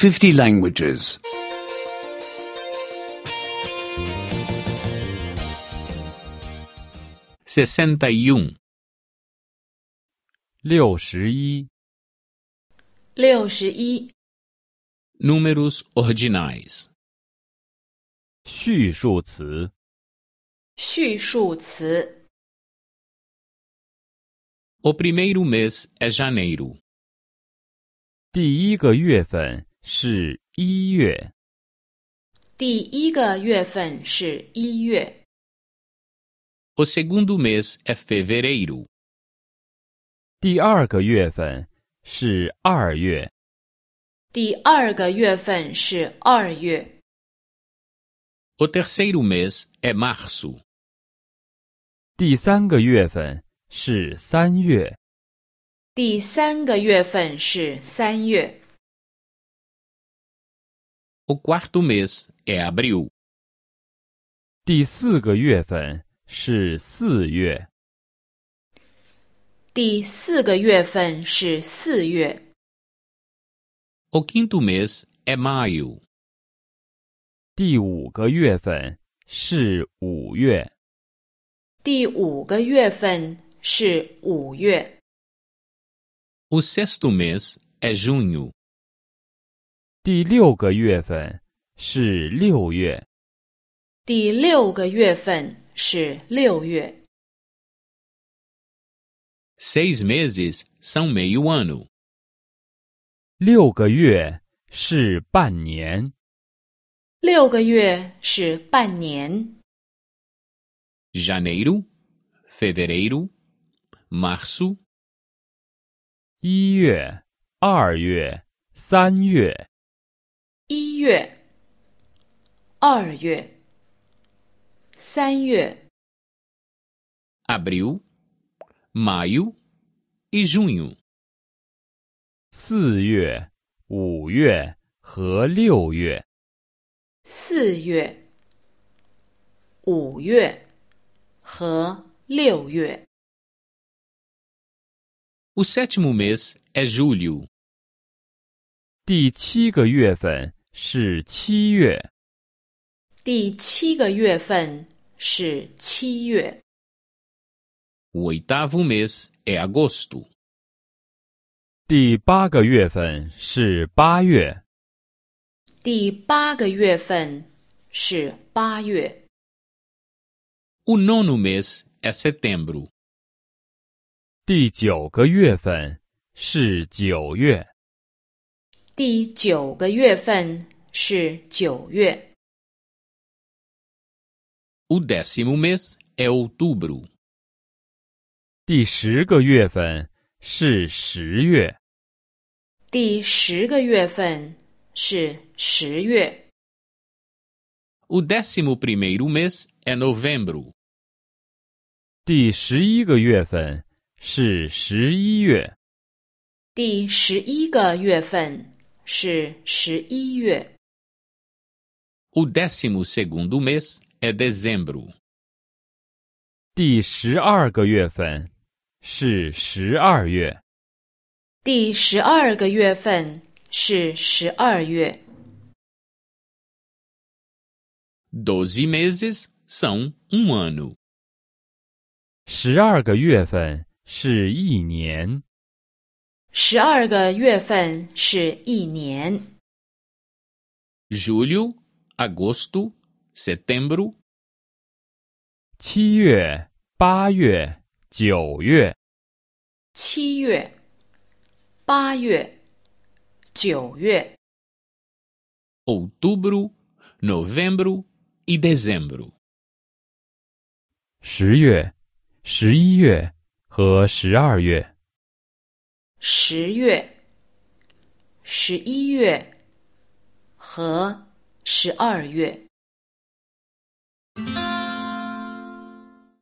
50 languages. 61 61 61 Números ordinais. 序数词。 序数词。 O primeiro mês é janeiro. 第一个月份是1月。 第一个月份是1月。 O segundo mês é fevereiro. 第二个月份是2月。 第二个月份是2月。 O terceiro mês é março. 第三个月份是3月。 第三个月份是3月。 O quarto mês é abril. 第四个月份是4月。 第四个月份是4月。 O quinto mês é maio. 第五个月份是5月。 第五个月份是5月。 O sexto mês é junho. 第六个月份是6月。 第六个月份是6月。 6 meses são meio ano. 6个月是半年。 6个月是半年。 Janeiro, fevereiro, março, 1月、2月、3月。 1月、2月、3月。 abril, maio e junho. 4月、5月和6月。 4月、5月和6月。 O sétimo mês é julho. 第7个月份是7月。 第7个月份是7月。 O oitavo mês é agosto. 第8个月份是8月。 第8个月份是8月。 O nono mês é setembro. 第9个月份是9月。 第9个月份是9月。 O décimo mês é outubro. 第10个月份是10月。 第10个月份是10月。 O 11º mês é novembro. 第11个月份是11月。 第11个月份是11月。 O 12º mês é dezembro. 第12个月份是12月。 第12个月份是12月。 12 meses são ano. 12个月份是1年。 12个月份是1年。 Julho, agosto, setembro, 7月、8月、9月。 7月、8月、9月。 outubro, novembro e dezembro. 10月、11月和12月。 10月、11月和12月。